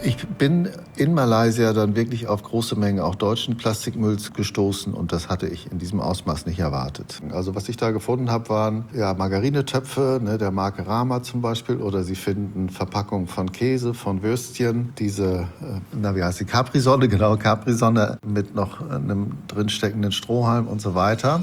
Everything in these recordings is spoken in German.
Ich bin in Malaysia dann wirklich auf große Mengen auch deutschen Plastikmülls gestoßen und das hatte ich in diesem Ausmaß nicht erwartet. Also was ich da gefunden habe, waren Margarinetöpfe, der Marke Rama zum Beispiel, oder Sie finden Verpackungen von Käse, von Würstchen, diese, wie heißt die, Capri-Sonne, genau, Capri-Sonne mit noch einem drinsteckenden Strohhalm und so weiter.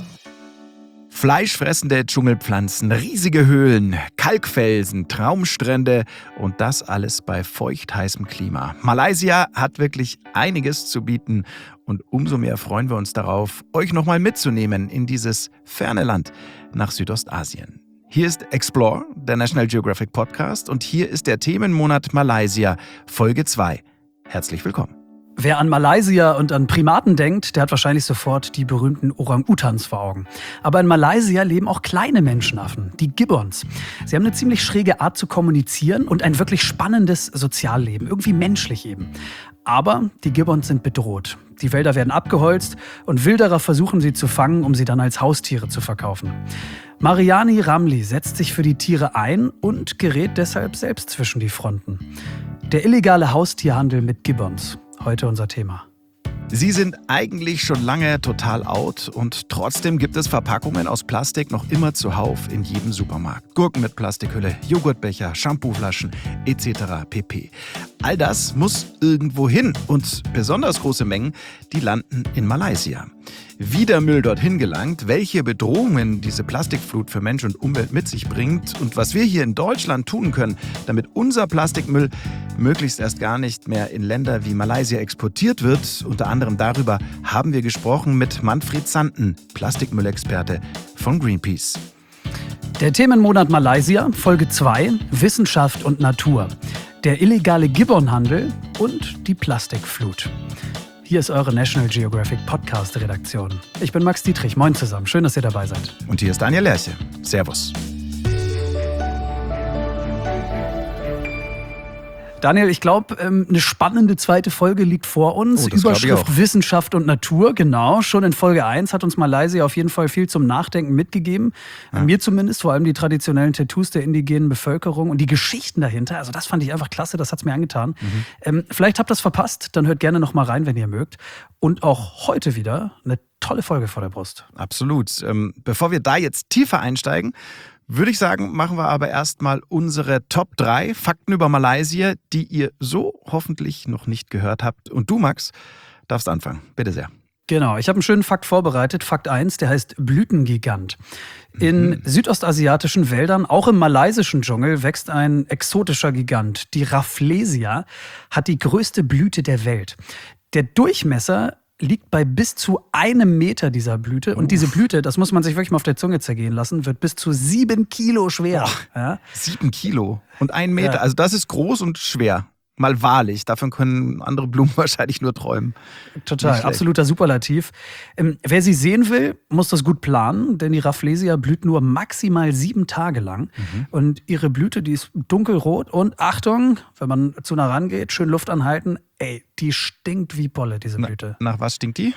Fleischfressende Dschungelpflanzen, riesige Höhlen, Kalkfelsen, Traumstrände und das alles bei feuchtheißem Klima. Malaysia hat wirklich einiges zu bieten und umso mehr freuen wir uns darauf, euch nochmal mitzunehmen in dieses ferne Land nach Südostasien. Hier ist Explore, der National Geographic Podcast, und hier ist der Themenmonat Malaysia, Folge 2. Herzlich willkommen. Wer an Malaysia und an Primaten denkt, der hat wahrscheinlich sofort die berühmten Orang-Utans vor Augen. Aber in Malaysia leben auch kleine Menschenaffen, die Gibbons. Sie haben eine ziemlich schräge Art zu kommunizieren und ein wirklich spannendes Sozialleben, irgendwie menschlich eben. Aber die Gibbons sind bedroht. Die Wälder werden abgeholzt und Wilderer versuchen sie zu fangen, um sie dann als Haustiere zu verkaufen. Mariani Ramli setzt sich für die Tiere ein und gerät deshalb selbst zwischen die Fronten. Der illegale Haustierhandel mit Gibbons. Heute unser Thema. Sie sind eigentlich schon lange total out und trotzdem gibt es Verpackungen aus Plastik noch immer zuhauf in jedem Supermarkt. Gurken mit Plastikhülle, Joghurtbecher, Shampooflaschen etc. pp. All das muss irgendwo hin und besonders große Mengen, die landen in Malaysia. Wie der Müll dorthin gelangt, welche Bedrohungen diese Plastikflut für Mensch und Umwelt mit sich bringt und was wir hier in Deutschland tun können, damit unser Plastikmüll möglichst erst gar nicht mehr in Länder wie Malaysia exportiert wird. Unter anderem darüber haben wir gesprochen mit Manfred Sanden, Plastikmüllexperte von Greenpeace. Der Themenmonat Malaysia, Folge 2, Wissenschaft und Natur. Der illegale Gibbonhandel und die Plastikflut. Hier ist eure National Geographic Podcast-Redaktion. Ich bin Max Dietrich. Moin zusammen. Schön, dass ihr dabei seid. Und hier ist Daniel Lerche. Servus. Daniel, ich glaube, eine spannende zweite Folge liegt vor uns. Überschrift Wissenschaft und Natur, genau. Schon in Folge 1 hat uns Malaysia auf jeden Fall viel zum Nachdenken mitgegeben. Ja. Mir zumindest, vor allem die traditionellen Tattoos der indigenen Bevölkerung und die Geschichten dahinter. Also das fand ich einfach klasse, das hat es mir angetan. Vielleicht habt ihr das verpasst, dann hört gerne noch mal rein, wenn ihr mögt. Und auch heute wieder eine tolle Folge vor der Brust. Absolut. Bevor wir da jetzt tiefer einsteigen, würde ich sagen, machen wir aber erstmal unsere Top 3 Fakten über Malaysia, die ihr so hoffentlich noch nicht gehört habt. Und du, Max, darfst anfangen. Bitte sehr. Genau, ich habe einen schönen Fakt vorbereitet. Fakt 1, der heißt Blütengigant. In südostasiatischen Wäldern, auch im malaysischen Dschungel, wächst ein exotischer Gigant. Die Rafflesia hat die größte Blüte der Welt. Der Durchmesser liegt bei bis zu 1 Meter dieser Blüte. Und diese Blüte, das muss man sich wirklich mal auf der Zunge zergehen lassen, wird bis zu 7 Kilo schwer. Ja? 7 Kilo und 1 Meter. Ja. Also das ist groß und schwer. Mal wahrlich. Davon können andere Blumen wahrscheinlich nur träumen. Total, absoluter Superlativ. Wer sie sehen will, muss das gut planen, denn die Rafflesia blüht nur maximal 7 Tage lang. Und ihre Blüte, die ist dunkelrot und Achtung, wenn man zu nah rangeht, schön Luft anhalten, die stinkt wie Bolle, diese Blüte. Nach was stinkt die?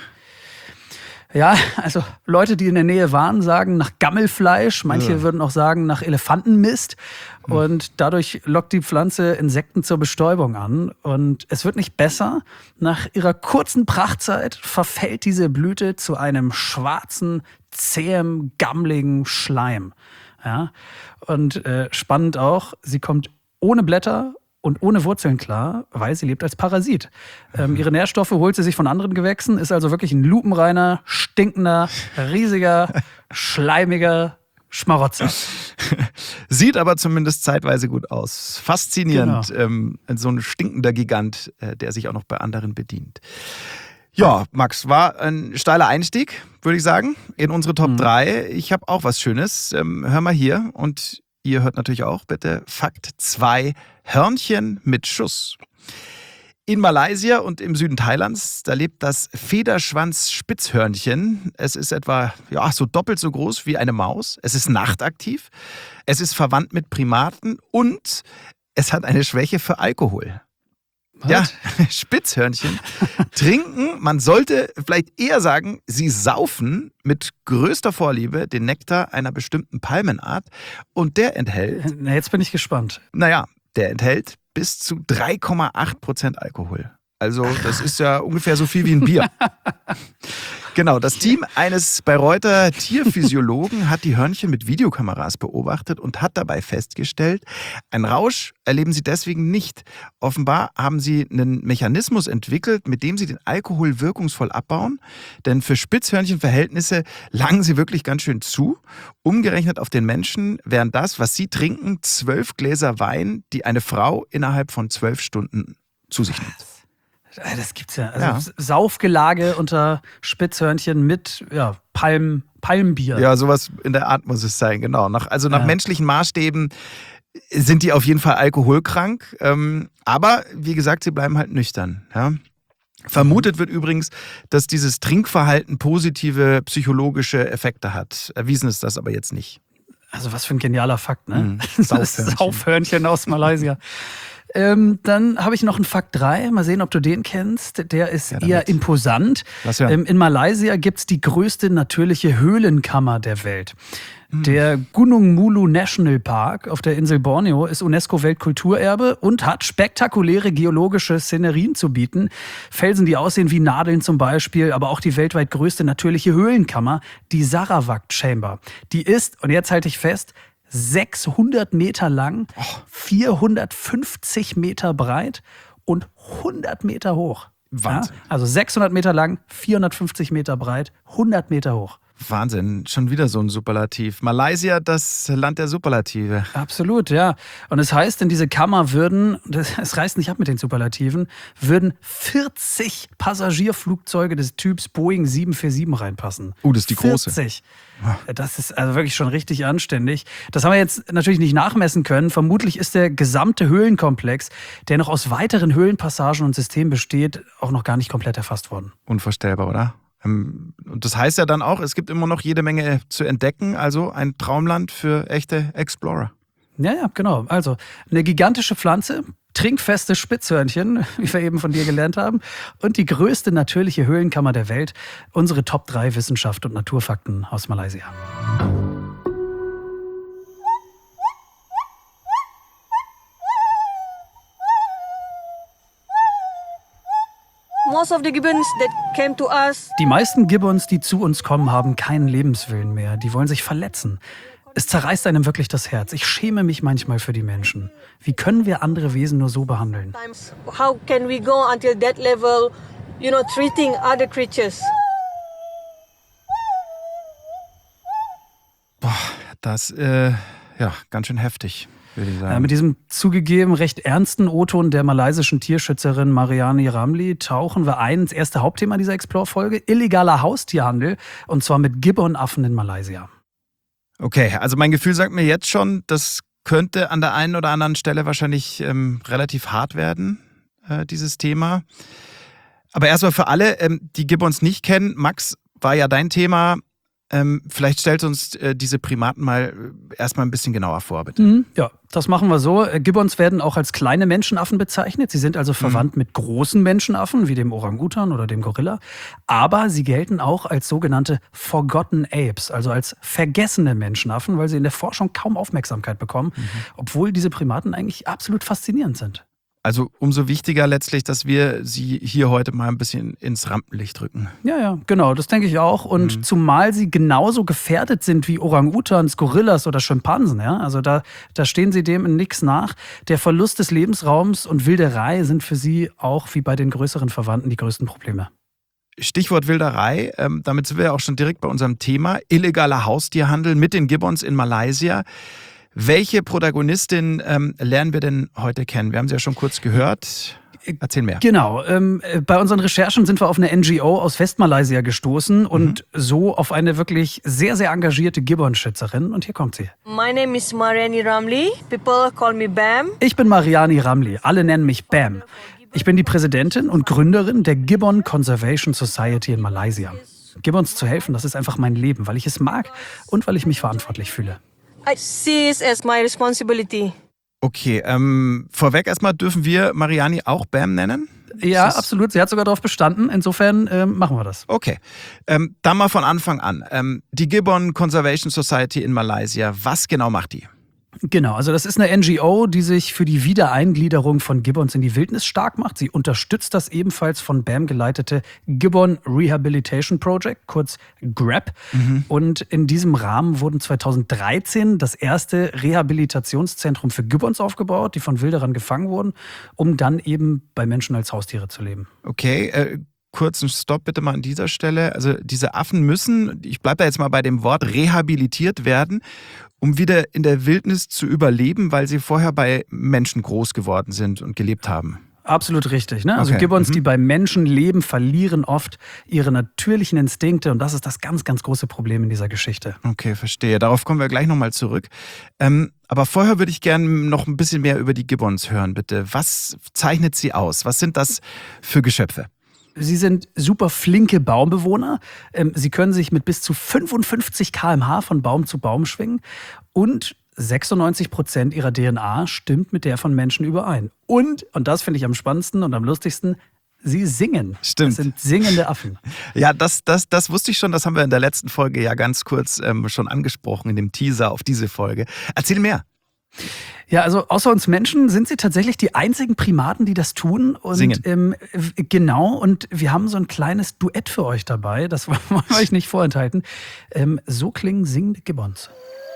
Ja, also Leute, die in der Nähe waren, sagen nach Gammelfleisch. Manche würden auch sagen nach Elefantenmist. Und dadurch lockt die Pflanze Insekten zur Bestäubung an. Und es wird nicht besser. Nach ihrer kurzen Prachtzeit verfällt diese Blüte zu einem schwarzen, zähem, gammeligen Schleim. Ja? Und spannend auch, sie kommt ohne Blätter und ohne Wurzeln klar, weil sie lebt als Parasit. Ihre Nährstoffe holt sie sich von anderen Gewächsen, ist also wirklich ein lupenreiner, stinkender, riesiger, schleimiger Schmarotzer. Sieht aber zumindest zeitweise gut aus. Faszinierend. Genau. So ein stinkender Gigant, der sich auch noch bei anderen bedient. Ja, Max, war ein steiler Einstieg, würde ich sagen, in unsere Top 3. Ich habe auch was Schönes. Hör mal hier und ihr hört natürlich auch bitte Fakt 2, Hörnchen mit Schuss. In Malaysia und im Süden Thailands, da lebt das Federschwanz-Spitzhörnchen. Es ist etwa so doppelt so groß wie eine Maus. Es ist nachtaktiv, es ist verwandt mit Primaten und es hat eine Schwäche für Alkohol. Was? Ja, Spitzhörnchen trinken, man sollte vielleicht eher sagen, sie saufen mit größter Vorliebe den Nektar einer bestimmten Palmenart und der enthält... Na, jetzt bin ich gespannt. Der enthält bis zu 3,8% Alkohol. Also das ist ja ungefähr so viel wie ein Bier. Genau, das Team eines Bayreuther Tierphysiologen hat die Hörnchen mit Videokameras beobachtet und hat dabei festgestellt, einen Rausch erleben sie deswegen nicht. Offenbar haben sie einen Mechanismus entwickelt, mit dem sie den Alkohol wirkungsvoll abbauen. Denn für Spitzhörnchenverhältnisse langen sie wirklich ganz schön zu. Umgerechnet auf den Menschen wären das, was sie trinken, 12 Gläser Wein, die eine Frau innerhalb von 12 Stunden zu sich nimmt. Das gibt's ja. Also Saufgelage unter Spitzhörnchen mit Palmbier. Ja, sowas in der Art muss es sein, genau. Nach menschlichen Maßstäben sind die auf jeden Fall alkoholkrank. Aber wie gesagt, sie bleiben halt nüchtern. Ja. Vermutet wird übrigens, dass dieses Trinkverhalten positive psychologische Effekte hat. Erwiesen ist das aber jetzt nicht. Also was für ein genialer Fakt, ne? Saufhörnchen aus Malaysia. Dann habe ich noch einen Fakt 3. Mal sehen, ob du den kennst. Der ist eher imposant. In Malaysia gibt es die größte natürliche Höhlenkammer der Welt. Der Gunung Mulu National Park auf der Insel Borneo ist UNESCO-Weltkulturerbe und hat spektakuläre geologische Szenerien zu bieten. Felsen, die aussehen wie Nadeln zum Beispiel, aber auch die weltweit größte natürliche Höhlenkammer, die Sarawak Chamber. Die ist, und jetzt halte ich fest, 600 Meter lang, 450 Meter breit und 100 Meter hoch. Wahnsinn. Ja? Also 600 Meter lang, 450 Meter breit, 100 Meter hoch. Wahnsinn, schon wieder so ein Superlativ. Malaysia, das Land der Superlative. Absolut, ja. Und es heißt, in diese Kammer es reißt nicht ab mit den Superlativen, würden 40 Passagierflugzeuge des Typs Boeing 747 reinpassen. Das ist die große. 40. Das ist also wirklich schon richtig anständig. Das haben wir jetzt natürlich nicht nachmessen können. Vermutlich ist der gesamte Höhlenkomplex, der noch aus weiteren Höhlenpassagen und Systemen besteht, auch noch gar nicht komplett erfasst worden. Unvorstellbar, oder? Und das heißt ja dann auch, es gibt immer noch jede Menge zu entdecken, also ein Traumland für echte Explorer. Ja, genau. Also eine gigantische Pflanze, trinkfeste Spitzhörnchen, wie wir eben von dir gelernt haben, und die größte natürliche Höhlenkammer der Welt. Unsere Top 3 Wissenschaft und Naturfakten aus Malaysia. Die meisten Gibbons, die zu uns kommen, haben keinen Lebenswillen mehr. Die wollen sich verletzen. Es zerreißt einem wirklich das Herz. Ich schäme mich manchmal für die Menschen. Wie können wir andere Wesen nur so behandeln? How can we go until that level, treating other creatures? Das, ganz schön heftig. Mit diesem zugegeben recht ernsten O-Ton der malaysischen Tierschützerin Mariani Ramli tauchen wir ein ins erste Hauptthema dieser Explore-Folge: illegaler Haustierhandel, und zwar mit Gibbonaffen in Malaysia. Okay, also mein Gefühl sagt mir jetzt schon, das könnte an der einen oder anderen Stelle wahrscheinlich relativ hart werden, dieses Thema. Aber erstmal für alle, die Gibbons nicht kennen, Max, war ja dein Thema. Vielleicht stellt uns diese Primaten mal erstmal ein bisschen genauer vor, bitte. Ja, das machen wir so. Gibbons werden auch als kleine Menschenaffen bezeichnet. Sie sind also verwandt mit großen Menschenaffen, wie dem Orangutan oder dem Gorilla. Aber sie gelten auch als sogenannte Forgotten Apes, also als vergessene Menschenaffen, weil sie in der Forschung kaum Aufmerksamkeit bekommen, obwohl diese Primaten eigentlich absolut faszinierend sind. Also umso wichtiger letztlich, dass wir sie hier heute mal ein bisschen ins Rampenlicht rücken. Ja, genau, das denke ich auch. Und zumal sie genauso gefährdet sind wie Orangutans, Gorillas oder Schimpansen. Ja? Also da stehen sie dem in nichts nach. Der Verlust des Lebensraums und Wilderei sind für sie auch wie bei den größeren Verwandten die größten Probleme. Stichwort Wilderei, damit sind wir ja auch schon direkt bei unserem Thema: illegaler Haustierhandel mit den Gibbons in Malaysia. Welche Protagonistin lernen wir denn heute kennen? Wir haben sie ja schon kurz gehört. Erzähl mehr. Genau. Bei unseren Recherchen sind wir auf eine NGO aus Westmalaysia gestoßen und so auf eine wirklich sehr, sehr engagierte Gibbon-Schützerin. Und hier kommt sie. My name is Mariani Ramli. People call me Bam. Ich bin Mariani Ramli. Alle nennen mich Bam. Ich bin die Präsidentin und Gründerin der Gibbon Conservation Society in Malaysia. Gibbons zu helfen, das ist einfach mein Leben, weil ich es mag und weil ich mich verantwortlich fühle. I see it as my responsibility. Okay, vorweg erstmal, dürfen wir Mariani auch Bam nennen? Ja, absolut. Sie hat sogar darauf bestanden. Insofern machen wir das. Okay, dann mal von Anfang an. Die Gibbon Conservation Society in Malaysia, was genau macht die? Genau, also das ist eine NGO, die sich für die Wiedereingliederung von Gibbons in die Wildnis stark macht. Sie unterstützt das ebenfalls von BAM geleitete Gibbon Rehabilitation Project, kurz GRAP. Und in diesem Rahmen wurden 2013 das erste Rehabilitationszentrum für Gibbons aufgebaut, die von Wilderern gefangen wurden, um dann eben bei Menschen als Haustiere zu leben. Okay, kurzen Stopp bitte mal an dieser Stelle. Also diese Affen müssen, ich bleibe da jetzt mal bei dem Wort, rehabilitiert werden, um wieder in der Wildnis zu überleben, weil sie vorher bei Menschen groß geworden sind und gelebt haben. Absolut richtig. Ne? Also Okay. Gibbons, die bei Menschen leben, verlieren oft ihre natürlichen Instinkte. Und das ist das ganz, ganz große Problem in dieser Geschichte. Okay, verstehe. Darauf kommen wir gleich nochmal zurück. Aber vorher würde ich gerne noch ein bisschen mehr über die Gibbons hören, bitte. Was zeichnet sie aus? Was sind das für Geschöpfe? Sie sind super flinke Baumbewohner. Sie können sich mit bis zu 55 km/h von Baum zu Baum schwingen. Und 96% ihrer DNA stimmt mit der von Menschen überein. Und das finde ich am spannendsten und am lustigsten, sie singen. Stimmt. Das sind singende Affen. Ja, das wusste ich schon. Das haben wir in der letzten Folge ja ganz kurz schon angesprochen, in dem Teaser auf diese Folge. Erzähl mehr. Ja, also außer uns Menschen sind sie tatsächlich die einzigen Primaten, die das tun. Und, Singen. Genau, und wir haben so ein kleines Duett für euch dabei. Das wollen wir euch nicht vorenthalten. So klingen singende Gibbons.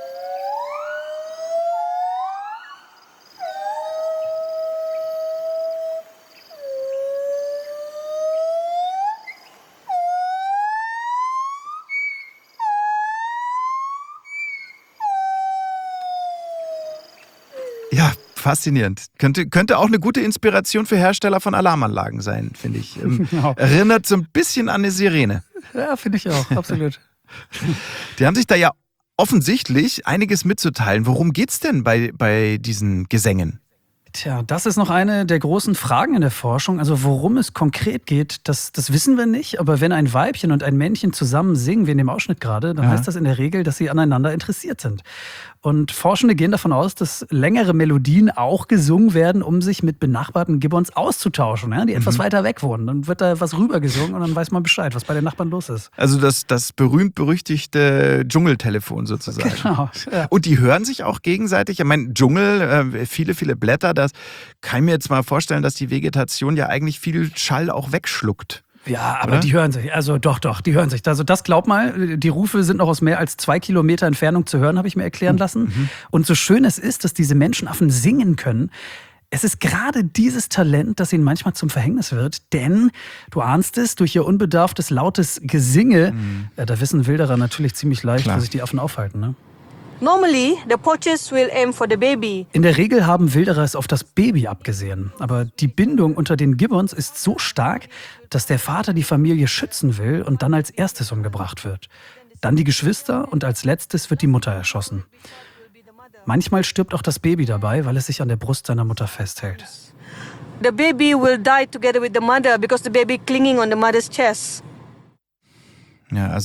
Ja, faszinierend. Könnte auch eine gute Inspiration für Hersteller von Alarmanlagen sein, finde ich. Genau. Erinnert so ein bisschen an eine Sirene. Ja, finde ich auch, absolut. Die haben sich da ja offensichtlich einiges mitzuteilen. Worum geht's denn bei diesen Gesängen? Tja, das ist noch eine der großen Fragen in der Forschung. Also worum es konkret geht, das wissen wir nicht. Aber wenn ein Weibchen und ein Männchen zusammen singen, wie in dem Ausschnitt gerade, dann heißt das in der Regel, dass sie aneinander interessiert sind. Und Forschende gehen davon aus, dass längere Melodien auch gesungen werden, um sich mit benachbarten Gibbons auszutauschen, ja, die etwas weiter weg wohnen. Dann wird da was rübergesungen und dann weiß man Bescheid, was bei den Nachbarn los ist. Also das berühmt-berüchtigte Dschungeltelefon sozusagen. Genau. Ja. Und die hören sich auch gegenseitig. Ich meine, Dschungel, viele, viele Blätter, das kann ich mir jetzt mal vorstellen, dass die Vegetation ja eigentlich viel Schall auch wegschluckt. Ja, aber Oder? die hören sich. Also doch, die hören sich. Also das glaub mal, die Rufe sind noch aus mehr als 2 Kilometer Entfernung zu hören, habe ich mir erklären lassen. Und so schön es ist, dass diese Menschenaffen singen können, es ist gerade dieses Talent, das ihnen manchmal zum Verhängnis wird. Denn, du ahnst es, durch ihr unbedarftes, lautes Gesinge, da wissen Wilderer natürlich ziemlich leicht, Klar. wo sich die Affen aufhalten. Ne? Normally, the poachers will aim for the baby. In der Regel haben Wilderer es auf das Baby abgesehen. Aber die Bindung unter den Gibbons ist so stark, dass der Vater die Familie schützen will und dann als erstes umgebracht wird. Dann die Geschwister und als letztes wird die Mutter erschossen. Manchmal stirbt auch das Baby dabei, weil es sich an der Brust seiner Mutter festhält. The baby will die together with the mother because the baby clinging on the mother's chest. Ja, also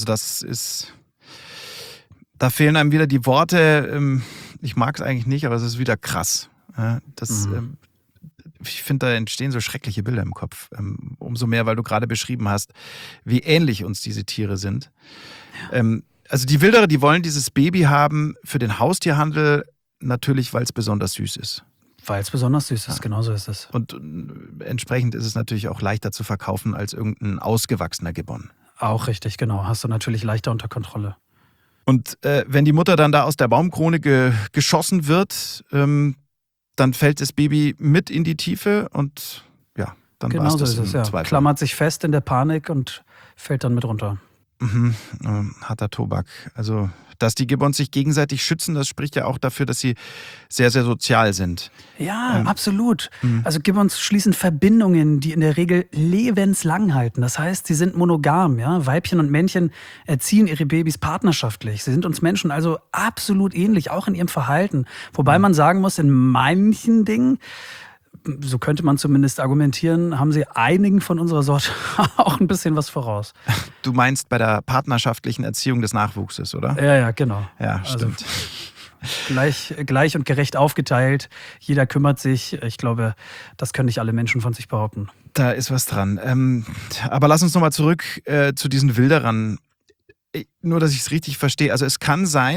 da fehlen einem wieder die Worte. Ich mag es eigentlich nicht, aber es ist wieder krass. Ja, ich finde, da entstehen so schreckliche Bilder im Kopf. Umso mehr, weil du gerade beschrieben hast, wie ähnlich uns diese Tiere sind. Also die Wilderer, die wollen dieses Baby haben für den Haustierhandel, natürlich, weil es besonders süß ist. Weil es besonders süß ist, genau so ist es. Und entsprechend ist es natürlich auch leichter zu verkaufen als irgendein ausgewachsener Gibbon. Auch richtig, genau. Hast du natürlich leichter unter Kontrolle. Und wenn die Mutter dann da aus der Baumkrone geschossen wird, dann fällt das Baby mit in die Tiefe und ja, dann war Genau es so das ist es, im ja. Zweifel. Klammert sich fest in der Panik und fällt dann mit runter. Harter Tobak. Also, dass die Gibbons sich gegenseitig schützen, das spricht ja auch dafür, dass sie sehr, sehr sozial sind. Ja, absolut. Also Gibbons schließen Verbindungen, die in der Regel lebenslang halten. Das heißt, sie sind monogam. Ja? Weibchen und Männchen erziehen ihre Babys partnerschaftlich. Sie sind uns Menschen also absolut ähnlich, auch in ihrem Verhalten. Wobei man sagen muss, in manchen Dingen, so könnte man zumindest argumentieren, haben sie einigen von unserer Sorte auch ein bisschen was voraus. Du meinst bei der partnerschaftlichen Erziehung des Nachwuchses, oder? Ja, genau. Ja, stimmt. Gleich und gerecht aufgeteilt. Jeder kümmert sich. Ich glaube, das können nicht alle Menschen von sich behaupten. Da ist was dran. Aber lass uns nochmal zurück zu diesen Wilderern. Nur, dass ich es richtig verstehe. Also es kann sein,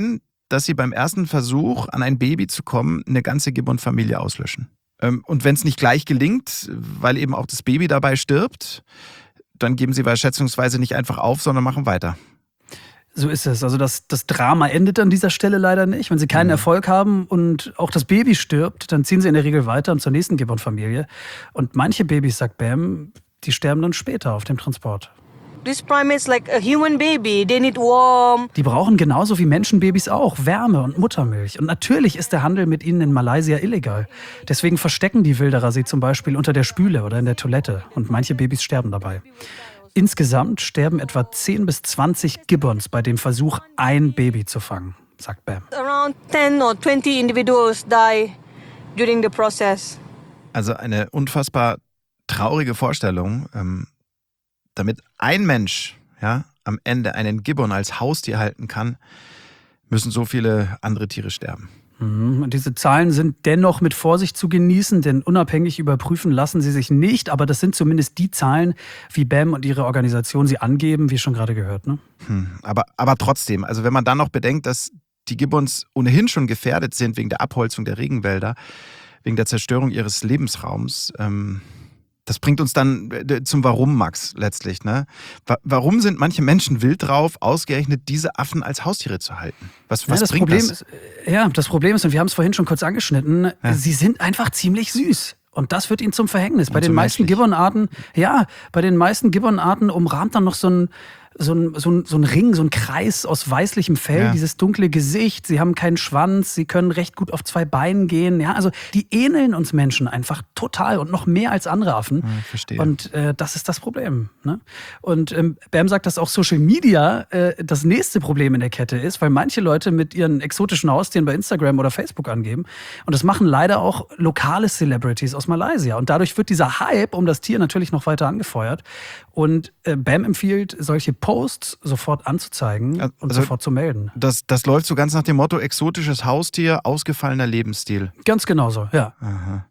dass sie beim ersten Versuch, an ein Baby zu kommen, eine ganze Gibbon-Familie auslöschen. Und wenn es nicht gleich gelingt, weil eben auch das Baby dabei stirbt, dann geben sie schätzungsweise nicht einfach auf, sondern machen weiter. So ist es. Also das Drama endet an dieser Stelle leider nicht. Wenn sie keinen Erfolg haben und auch das Baby stirbt, dann ziehen sie in der Regel weiter und zur nächsten Gibbon-Familie. Und manche Babys, sagt Bam, die sterben dann später auf dem Transport. These primates like a human baby. They need warm. Die brauchen genauso wie Menschenbabys auch Wärme und Muttermilch. Und natürlich ist der Handel mit ihnen in Malaysia illegal. Deswegen verstecken die Wilderer sie zum Beispiel unter der Spüle oder in der Toilette. Und manche Babys sterben dabei. Insgesamt sterben etwa 10 bis 20 Gibbons bei dem Versuch, ein Baby zu fangen, sagt Bam. Around 10 or 20 individuals die during the process. Also eine unfassbar traurige Vorstellung, damit ein Mensch am Ende einen Gibbon als Haustier halten kann, müssen so viele andere Tiere sterben. Und diese Zahlen sind dennoch mit Vorsicht zu genießen, denn unabhängig überprüfen lassen sie sich nicht. Aber das sind zumindest die Zahlen, wie Bam und ihre Organisation sie angeben, wie schon gerade gehört. Ne? Aber trotzdem, also wenn man dann noch bedenkt, dass die Gibbons ohnehin schon gefährdet sind wegen der Abholzung der Regenwälder, wegen der Zerstörung ihres Lebensraums, das bringt uns dann zum Warum, Max, letztlich. Ne? Warum sind manche Menschen wild drauf, ausgerechnet diese Affen als Haustiere zu halten? Was bringt das? Das Problem ist, und wir haben es vorhin schon kurz angeschnitten, sie sind einfach ziemlich süß. Und das wird ihnen zum Verhängnis. Bei den meisten Gibbonarten, umrahmt dann noch so ein Ring, so ein Kreis aus weißlichem Fell, dieses dunkle Gesicht. Sie haben keinen Schwanz, sie können recht gut auf 2 Beinen gehen. Ja, also die ähneln uns Menschen einfach total und noch mehr als andere Affen. Verstehe. Und das ist das Problem. Ne? Und Bam sagt, dass auch Social Media das nächste Problem in der Kette ist, weil manche Leute mit ihren exotischen Haustieren bei Instagram oder Facebook angeben. Und das machen leider auch lokale Celebrities aus Malaysia. Und dadurch wird dieser Hype um das Tier natürlich noch weiter angefeuert. Und Bam empfiehlt, solche Posts sofort anzuzeigen und sofort zu melden. Das läuft so ganz nach dem Motto: exotisches Haustier, ausgefallener Lebensstil. Ganz genau so, ja. Aha.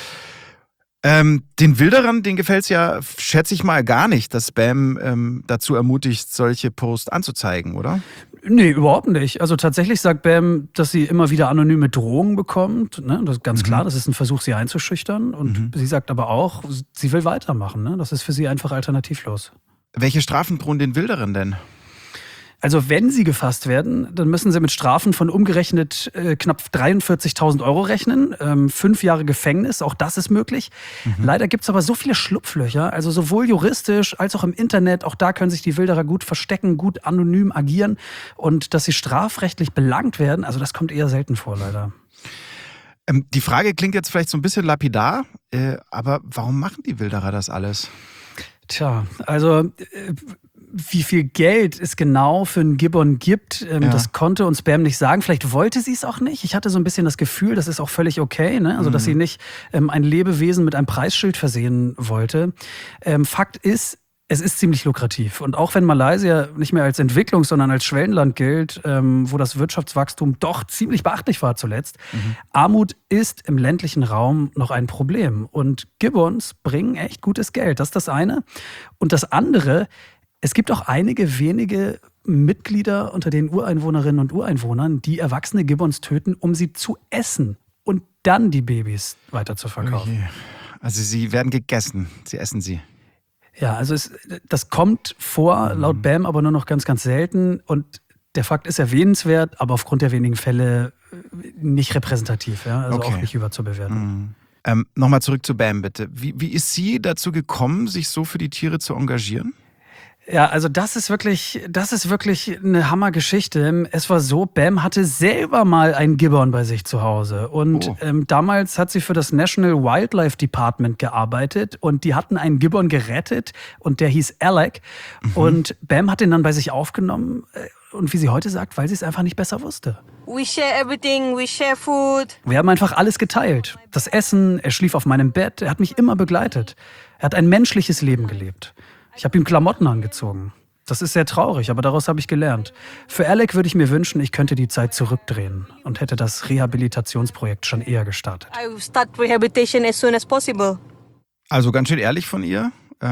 Den Wilderern, denen gefällt es ja, schätze ich mal, gar nicht, dass Bam dazu ermutigt, solche Posts anzuzeigen, oder? Nee, überhaupt nicht. Also tatsächlich sagt Bam, dass sie immer wieder anonyme Drohungen bekommt. Ne? Das ist ganz klar, das ist ein Versuch, sie einzuschüchtern. Und sie sagt aber auch, sie will weitermachen. Ne? Das ist für sie einfach alternativlos. Welche Strafen drohen den Wilderern denn? Also wenn sie gefasst werden, dann müssen sie mit Strafen von umgerechnet knapp 43.000 Euro rechnen. 5 Jahre Gefängnis, auch das ist möglich. Leider gibt es aber so viele Schlupflöcher, also sowohl juristisch als auch im Internet. Auch da können sich die Wilderer gut verstecken, gut anonym agieren. Und dass sie strafrechtlich belangt werden, also das kommt eher selten vor, leider. Die Frage klingt jetzt vielleicht so ein bisschen lapidar, aber warum machen die Wilderer das alles? Tja, also wie viel Geld es genau für einen Gibbon gibt, das konnte uns Bam nicht sagen. Vielleicht wollte sie es auch nicht. Ich hatte so ein bisschen das Gefühl, das ist auch völlig okay, ne? Also dass sie nicht ein Lebewesen mit einem Preisschild versehen wollte. Fakt ist, es ist ziemlich lukrativ. Und auch wenn Malaysia nicht mehr als Entwicklungs-, sondern als Schwellenland gilt, wo das Wirtschaftswachstum doch ziemlich beachtlich war zuletzt, Armut ist im ländlichen Raum noch ein Problem. Und Gibbons bringen echt gutes Geld. Das ist das eine. Und das andere: Es gibt auch einige wenige Mitglieder unter den Ureinwohnerinnen und Ureinwohnern, die erwachsene Gibbons töten, um sie zu essen und dann die Babys weiter zu verkaufen. Okay. Also sie werden gegessen, sie essen sie. Ja, also das kommt vor, laut Bam, aber nur noch ganz, ganz selten. Und der Fakt ist erwähnenswert, aber aufgrund der wenigen Fälle nicht repräsentativ, ja? Also auch nicht überzubewerten. Nochmal zurück zu Bam, bitte. Wie ist sie dazu gekommen, sich so für die Tiere zu engagieren? Ja, also das ist wirklich eine Hammergeschichte. Es war so, Bam hatte selber mal einen Gibbon bei sich zu Hause. Und damals hat sie für das National Wildlife Department gearbeitet. Und die hatten einen Gibbon gerettet. Und der hieß Alec. Und Bam hat ihn dann bei sich aufgenommen. Und wie sie heute sagt, weil sie es einfach nicht besser wusste. We share everything, we share food. Wir haben einfach alles geteilt. Das Essen, er schlief auf meinem Bett. Er hat mich immer begleitet. Er hat ein menschliches Leben gelebt. Ich habe ihm Klamotten angezogen. Das ist sehr traurig, aber daraus habe ich gelernt. Für Alec würde ich mir wünschen, ich könnte die Zeit zurückdrehen und hätte das Rehabilitationsprojekt schon eher gestartet. I will start rehabilitation as soon as possible. Also ganz schön ehrlich von ihr.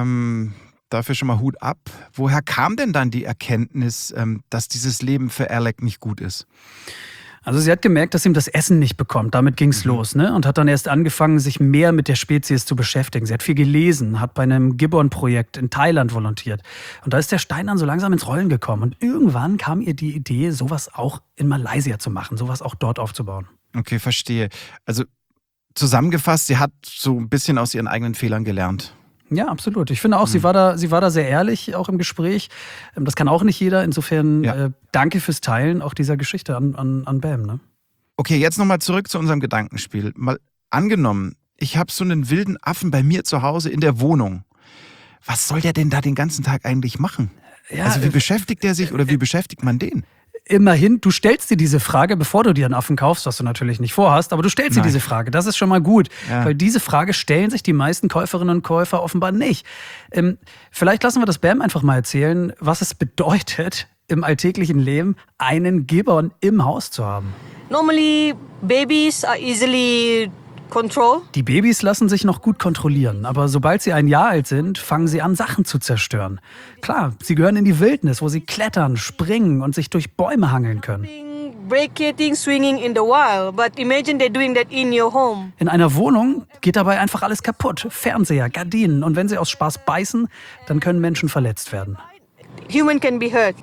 Dafür schon mal Hut ab. Woher kam denn dann die Erkenntnis, dass dieses Leben für Alec nicht gut ist? Also sie hat gemerkt, dass ihm das Essen nicht bekommt. Damit ging's los, ne? Und hat dann erst angefangen, sich mehr mit der Spezies zu beschäftigen. Sie hat viel gelesen, hat bei einem Gibbon-Projekt in Thailand volontiert. Und da ist der Stein dann so langsam ins Rollen gekommen. Und irgendwann kam ihr die Idee, sowas auch in Malaysia zu machen, sowas auch dort aufzubauen. Okay, verstehe. Also zusammengefasst, sie hat so ein bisschen aus ihren eigenen Fehlern gelernt. Ja, absolut. Ich finde auch, sie war da sehr ehrlich, auch im Gespräch. Das kann auch nicht jeder. Insofern danke fürs Teilen auch dieser Geschichte an Bam. Ne? Okay, jetzt nochmal zurück zu unserem Gedankenspiel. Mal angenommen, ich habe so einen wilden Affen bei mir zu Hause in der Wohnung. Was soll der denn da den ganzen Tag eigentlich machen? Ja, also wie beschäftigt der sich oder wie beschäftigt man den? Immerhin, du stellst dir diese Frage, bevor du dir einen Affen kaufst, was du natürlich nicht vorhast, aber du stellst dir diese Frage. Das ist schon mal gut, weil diese Frage stellen sich die meisten Käuferinnen und Käufer offenbar nicht. Vielleicht lassen wir das Bam einfach mal erzählen, was es bedeutet, im alltäglichen Leben einen Gibbon im Haus zu haben. Normally, babies are easily controlled. Die Babys lassen sich noch gut kontrollieren, aber sobald sie 1 Jahr alt sind, fangen sie an, Sachen zu zerstören. Klar, sie gehören in die Wildnis, wo sie klettern, springen und sich durch Bäume hangeln können. Breaking, swinging in the wild, but imagine they're doing that in your home. In einer Wohnung geht dabei einfach alles kaputt. Fernseher, Gardinen. Und wenn sie aus Spaß beißen, dann können Menschen verletzt werden. Human can be hurt.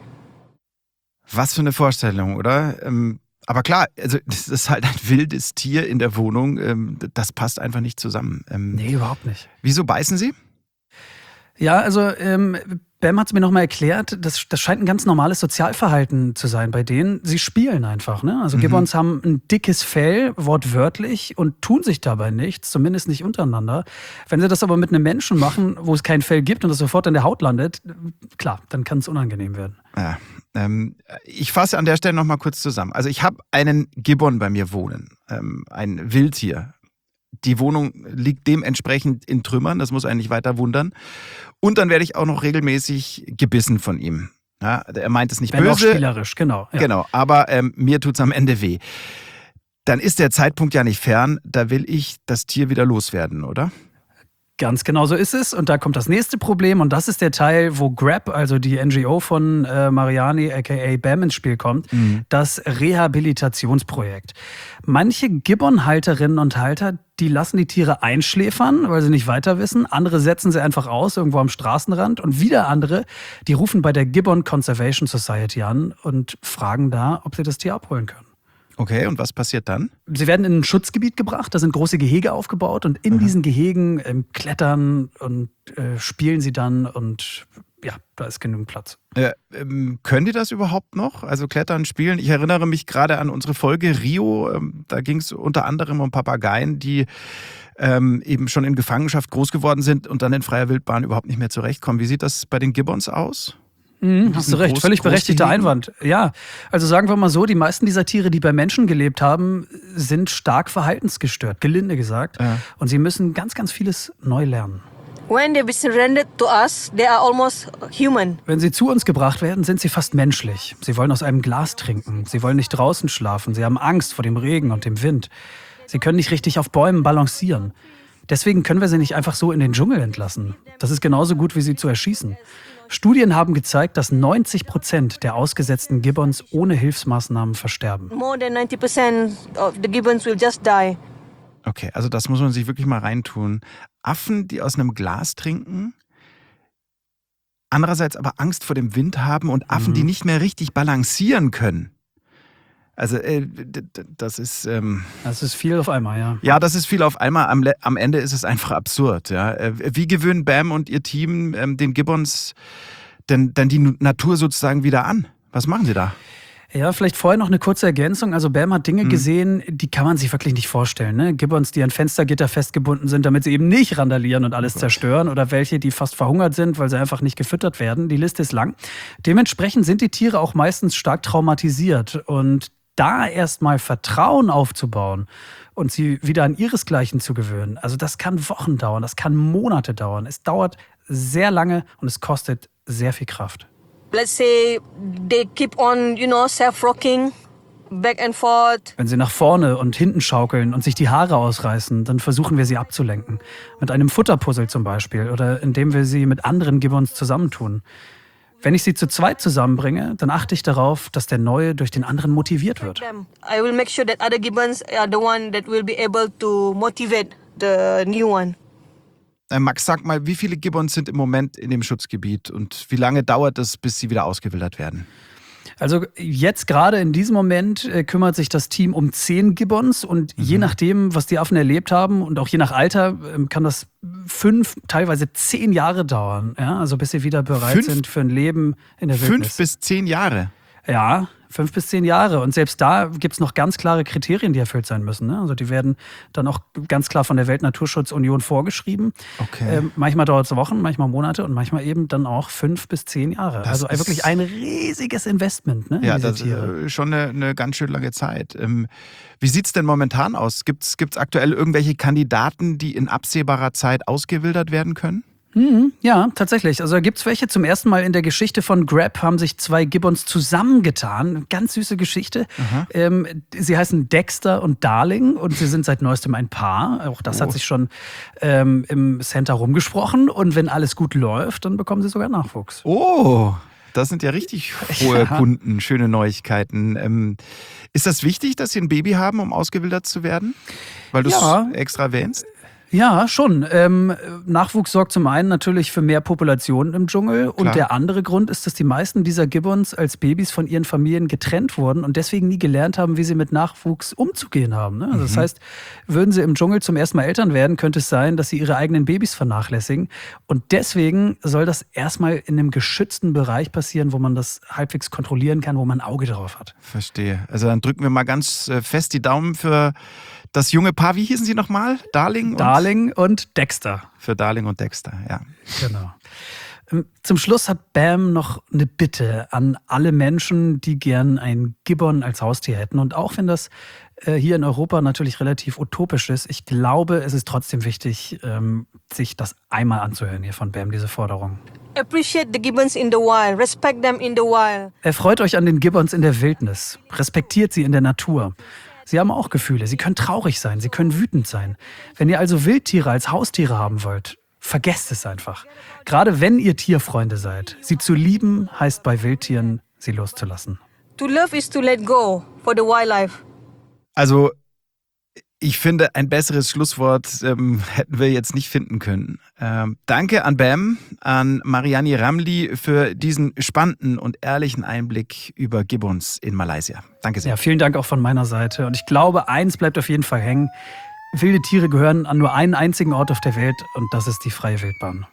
Was für eine Vorstellung, oder? Aber klar, also das ist halt ein wildes Tier in der Wohnung. Das passt einfach nicht zusammen. Nee, überhaupt nicht. Wieso beißen sie? Ja, also Bam hat es mir nochmal erklärt, das scheint ein ganz normales Sozialverhalten zu sein bei denen. Sie spielen einfach, ne? Also Gibbons haben ein dickes Fell, wortwörtlich, und tun sich dabei nichts, zumindest nicht untereinander. Wenn sie das aber mit einem Menschen machen, wo es kein Fell gibt und das sofort in der Haut landet, klar, dann kann es unangenehm werden. Ja, ich fasse an der Stelle nochmal kurz zusammen. Also ich habe einen Gibbon bei mir wohnen, ein Wildtier. Die Wohnung liegt dementsprechend in Trümmern, das muss einen nicht weiter wundern. Und dann werde ich auch noch regelmäßig gebissen von ihm. Ja, er meint es nicht böse. Auch spielerisch, genau. Ja. Genau, aber mir tut es am Ende weh. Dann ist der Zeitpunkt ja nicht fern, da will ich das Tier wieder loswerden, oder? Ganz genau so ist es. Und da kommt das nächste Problem. Und das ist der Teil, wo Grab, also die NGO von Mariani, a.k.a. Bam, ins Spiel kommt. Das Rehabilitationsprojekt. Manche Gibbon-Halterinnen und Halter, die lassen die Tiere einschläfern, weil sie nicht weiter wissen. Andere setzen sie einfach aus, irgendwo am Straßenrand. Und wieder andere, die rufen bei der Gibbon Conservation Society an und fragen da, ob sie das Tier abholen können. Okay, und was passiert dann? Sie werden in ein Schutzgebiet gebracht, da sind große Gehege aufgebaut und in diesen Gehegen klettern und spielen sie dann und ja, da ist genügend Platz. Können die das überhaupt noch? Also klettern, spielen? Ich erinnere mich gerade an unsere Folge Rio, da ging es unter anderem um Papageien, die eben schon in Gefangenschaft groß geworden sind und dann in freier Wildbahn überhaupt nicht mehr zurechtkommen. Wie sieht das bei den Gibbons aus? Hast du recht, völlig berechtigter Einwand. Ja, also sagen wir mal so, die meisten dieser Tiere, die bei Menschen gelebt haben, sind stark verhaltensgestört, gelinde gesagt. Ja. Und sie müssen ganz, ganz vieles neu lernen. When they be surrendered to us, they are almost human. Wenn sie zu uns gebracht werden, sind sie fast menschlich. Sie wollen aus einem Glas trinken, sie wollen nicht draußen schlafen, sie haben Angst vor dem Regen und dem Wind. Sie können nicht richtig auf Bäumen balancieren. Deswegen können wir sie nicht einfach so in den Dschungel entlassen. Das ist genauso gut, wie sie zu erschießen. Studien haben gezeigt, dass 90% der ausgesetzten Gibbons ohne Hilfsmaßnahmen versterben. More than 90% of the gibbons will just die. Okay, also das muss man sich wirklich mal reintun. Affen, die aus einem Glas trinken, andererseits aber Angst vor dem Wind haben und Affen, die nicht mehr richtig balancieren können. Also das ist... das ist viel auf einmal, ja. Ja, das ist viel auf einmal. Am Ende ist es einfach absurd. Ja. Wie gewöhnen Bam und ihr Team den Gibbons denn die Natur sozusagen wieder an? Was machen sie da? Ja, vielleicht vorher noch eine kurze Ergänzung. Also Bam hat Dinge gesehen, die kann man sich wirklich nicht vorstellen. Ne? Gibbons, die an Fenstergitter festgebunden sind, damit sie eben nicht randalieren und alles zerstören. Oder welche, die fast verhungert sind, weil sie einfach nicht gefüttert werden. Die Liste ist lang. Dementsprechend sind die Tiere auch meistens stark traumatisiert. Und da erstmal Vertrauen aufzubauen und sie wieder an ihresgleichen zu gewöhnen, also das kann Wochen dauern, das kann Monate dauern. Es dauert sehr lange und es kostet sehr viel Kraft. Let's say they keep on, self-rocking, back and forth. Wenn sie nach vorne und hinten schaukeln und sich die Haare ausreißen, dann versuchen wir sie abzulenken. Mit einem Futterpuzzle zum Beispiel oder indem wir sie mit anderen Gibbons zusammentun. Wenn ich sie zu zweit zusammenbringe, dann achte ich darauf, dass der Neue durch den anderen motiviert wird. I will make sure that other gibbons are the one that will be able to motivate the new one. Max, sag mal, wie viele Gibbons sind im Moment in dem Schutzgebiet und wie lange dauert es, bis sie wieder ausgewildert werden? Also jetzt gerade in diesem Moment kümmert sich das Team um 10 Gibbons und je nachdem, was die Affen erlebt haben und auch je nach Alter, kann das 5, teilweise 10 Jahre dauern. Ja? Also bis sie wieder bereit sind für ein Leben in der Wildnis. 5 bis 10 Jahre? Ja, 5 bis 10 Jahre. Und selbst da gibt es noch ganz klare Kriterien, die erfüllt sein müssen. Ne? Also die werden dann auch ganz klar von der Weltnaturschutzunion vorgeschrieben. Okay. Manchmal dauert es Wochen, manchmal Monate und manchmal eben dann auch 5 bis 10 Jahre. Also wirklich ein riesiges Investment, ne, ja, in diese das Tiere. ist schon eine ganz schön lange Zeit. Wie sieht es denn momentan aus? Gibt's aktuell irgendwelche Kandidaten, die in absehbarer Zeit ausgewildert werden können? Ja, tatsächlich. Also da gibt es welche. Zum ersten Mal in der Geschichte von Grab haben sich 2 Gibbons zusammengetan. Ganz süße Geschichte. Sie heißen Dexter und Darling und sie sind seit neuestem ein Paar. Auch das hat sich schon im Center rumgesprochen. Und wenn alles gut läuft, dann bekommen sie sogar Nachwuchs. Oh, das sind ja richtig frohe Kunden, schöne Neuigkeiten. Ist das wichtig, dass Sie ein Baby haben, um ausgewildert zu werden? Weil du es extra erwähnst? Ja, schon. Nachwuchs sorgt zum einen natürlich für mehr Populationen im Dschungel. Und Klar. der andere Grund ist, dass die meisten dieser Gibbons als Babys von ihren Familien getrennt wurden und deswegen nie gelernt haben, wie sie mit Nachwuchs umzugehen haben. Ne? Also das heißt, würden sie im Dschungel zum ersten Mal Eltern werden, könnte es sein, dass sie ihre eigenen Babys vernachlässigen. Und deswegen soll das erstmal in einem geschützten Bereich passieren, wo man das halbwegs kontrollieren kann, wo man ein Auge drauf hat. Verstehe. Also dann drücken wir mal ganz fest die Daumen für das junge Paar. Wie hießen sie nochmal? Darling und Dexter. Für Darling und Dexter, ja. Genau. Zum Schluss hat Bam noch eine Bitte an alle Menschen, die gern ein Gibbon als Haustier hätten. Und auch wenn das hier in Europa natürlich relativ utopisch ist, ich glaube, es ist trotzdem wichtig, sich das einmal anzuhören hier von Bam, diese Forderung. Appreciate the gibbons in the wild. Respect them in the wild. Erfreut euch an den Gibbons in der Wildnis. Respektiert sie in der Natur. Sie haben auch Gefühle. Sie können traurig sein. Sie können wütend sein. Wenn ihr also Wildtiere als Haustiere haben wollt, vergesst es einfach. Gerade wenn ihr Tierfreunde seid. Sie zu lieben heißt bei Wildtieren, sie loszulassen. To love is to let go for the wildlife. Also ich finde, ein besseres Schlusswort hätten wir jetzt nicht finden können. Danke an Bam, an Mariani Ramli für diesen spannenden und ehrlichen Einblick über Gibbons in Malaysia. Danke sehr. Ja, vielen Dank auch von meiner Seite. Und ich glaube, eins bleibt auf jeden Fall hängen. Wilde Tiere gehören an nur einen einzigen Ort auf der Welt und das ist die freie Wildbahn.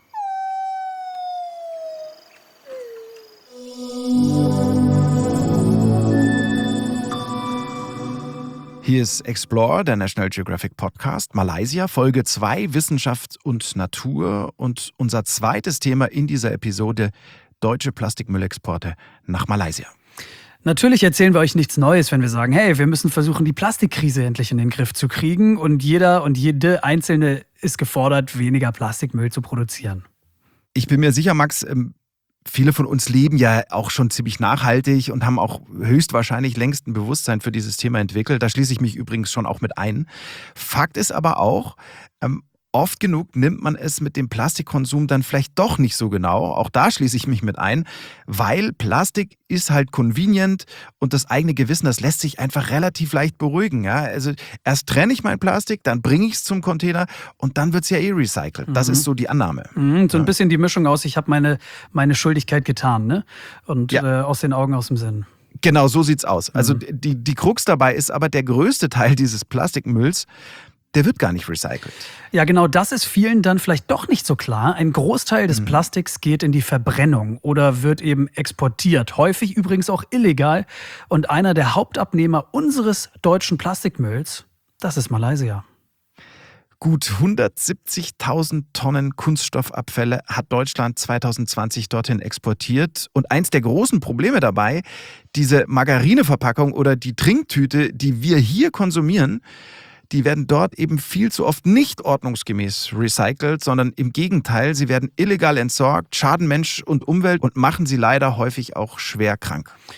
Hier ist Explore, der National Geographic Podcast, Malaysia, Folge 2, Wissenschaft und Natur. Und unser zweites Thema in dieser Episode, deutsche Plastikmüllexporte nach Malaysia. Natürlich erzählen wir euch nichts Neues, wenn wir sagen, hey, wir müssen versuchen, die Plastikkrise endlich in den Griff zu kriegen. Und jeder und jede Einzelne ist gefordert, weniger Plastikmüll zu produzieren. Ich bin mir sicher, Max, viele von uns leben ja auch schon ziemlich nachhaltig und haben auch höchstwahrscheinlich längst ein Bewusstsein für dieses Thema entwickelt. Da schließe ich mich übrigens schon auch mit ein. Fakt ist aber auch, oft genug nimmt man es mit dem Plastikkonsum dann vielleicht doch nicht so genau. Auch da schließe ich mich mit ein, weil Plastik ist halt convenient und das eigene Gewissen, das lässt sich einfach relativ leicht beruhigen. Ja? Also erst trenne ich mein Plastik, dann bringe ich es zum Container und dann wird es ja recycelt. Das ist so die Annahme. So ein bisschen die Mischung aus, ich habe meine Schuldigkeit getan, ne? Und aus den Augen, aus dem Sinn. Genau, so sieht's aus. Also die Krux dabei ist aber, der größte Teil dieses Plastikmülls, der wird gar nicht recycelt. Ja, genau, das ist vielen dann vielleicht doch nicht so klar. Ein Großteil des Plastiks geht in die Verbrennung oder wird eben exportiert. Häufig übrigens auch illegal. Und einer der Hauptabnehmer unseres deutschen Plastikmülls, das ist Malaysia. Gut 170.000 Tonnen Kunststoffabfälle hat Deutschland 2020 dorthin exportiert. Und eins der großen Probleme dabei, diese Margarineverpackung oder die Trinktüte, die wir hier konsumieren, die werden dort eben viel zu oft nicht ordnungsgemäß recycelt, sondern im Gegenteil, sie werden illegal entsorgt, schaden Mensch und Umwelt und machen sie leider häufig auch schwer krank.